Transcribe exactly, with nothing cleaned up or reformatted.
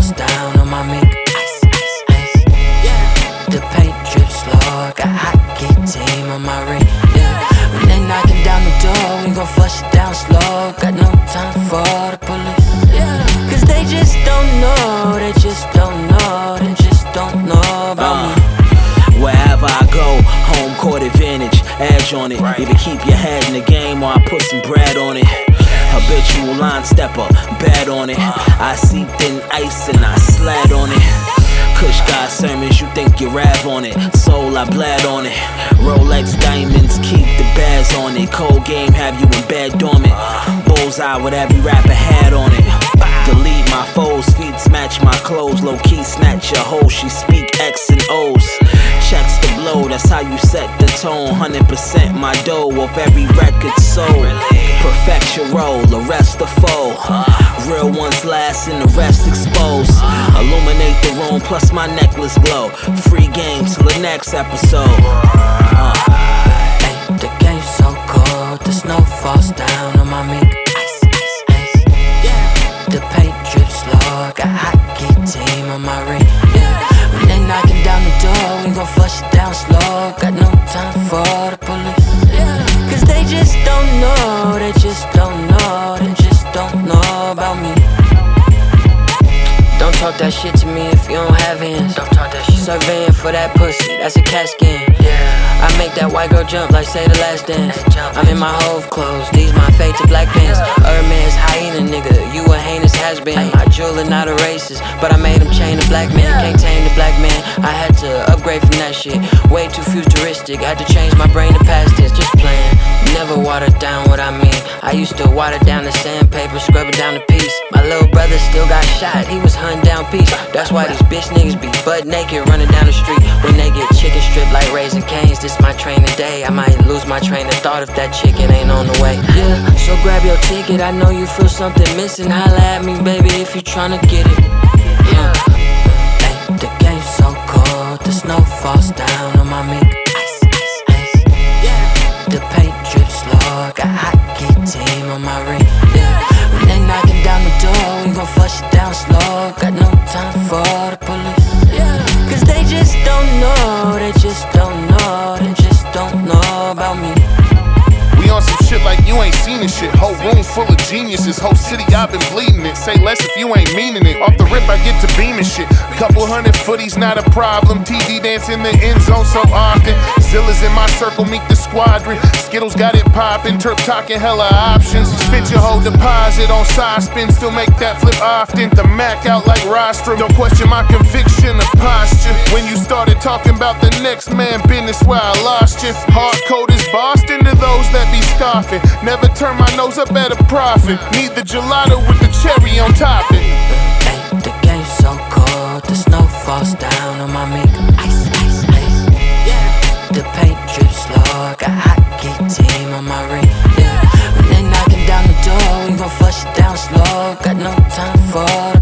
falls down on my mink. Ice, ice, ice. Yeah. The paint drips slow. Got hockey team on my ring. Yeah. When they knocking down the door, we gon' flush it down slow. Got no time for the police. Yeah. Cause they just don't know. They just don't know. They just don't know about uh, me. Wherever I go, home court advantage, edge on it. Either keep your head in the game or I put some bread on it. Habitual line stepper, bad on it. I see thin ice and I slide on it. Kush God sermons, you think you rap on it. Soul, I bled on it. Rolex diamonds, keep the bags on it. Cold game, have you in bed dormant. Bullseye with every rapper hat on it. Delete my foes, feet match my clothes. Low key snatch your hoe, she speak X and O's. Checks the blow, that's how you set the tone. one hundred percent my dough off every record sold. Perfect your role, arrest the foe. Real ones last and the rest exposed. Illuminate the room, plus my necklace glow. Free game till the next episode. uh. Ay, the game's so cold, the snow falls down on my mink. Ice, ice, ice. Yeah. The paint drips slow, got hockey team on my ring. Yeah. When they knocking down the door, we gon' flush it down slow. Got no time for the police. Yeah. Cause they just don't know, they just don't know, they just don't know about me. Don't talk that shit to me if you don't have hands. Don't talk that shit. Surveying for that pussy, that's a cat scan. Yeah. I make that white girl jump like say the last dance. I'm in my Hove clothes, these my fade to black pants. Hermes hyena nigga, you a heinous has-been. My jeweler not a racist, but I made him chain a black man. Can't tame the black man, I had to upgrade from that shit. Way too futuristic, had to change my brain to past tense. Just playing, never water down what I mean. I used to water down the sandpaper, scrub it down to peace. My little brother still got shot, he was hunting down peace. That's why these bitch niggas be butt naked running down the street. When they get chicken stripped like Raising Cane's, this my training day. I might lose my train of thought if that chicken ain't on the way. Yeah, so grab your ticket, I know you feel something missing. Holla at me, baby, if you tryna get it. Yeah. Ay, the game's so cold, the snow falls down on my mink. Ice, ice, ice. Yeah. The paint drips slow, got hockey team on my ring. Yeah. When they knocking down the door, we gon' flush it down slow. Got no time for the police. Yeah. Cause they just don't know, they just don't know, they just don't know about me. We on some shit like you ain't seen this shit. Whole room full of geniuses. Whole city, I've been bleeding it. Say less if you ain't meaning it. Off the rip, I get to beaming shit. Couple hundred footies, not a problem. T V dance in the end zone so often. Zillas in my circle, meet the squadron. Skittles got it poppin'. Turp talking hella options. Spit your whole deposit on side spin. Still make that flip often. The Mac out like rostrum. Don't question my conviction or posture. When you started talking about the next man business, where I lost you. Hard code is Boston to those that be scoffing. Never turn my nose up at a profit. Need the gelato with the cherry on top it. Ay, the game's so cold, the snow falls down on my mink. Ice, ice, ice. Yeah. The paint drips slow, got hockey team on my ring. Yeah. When they knocking down the door, we gon' flush it down slow. Got no time for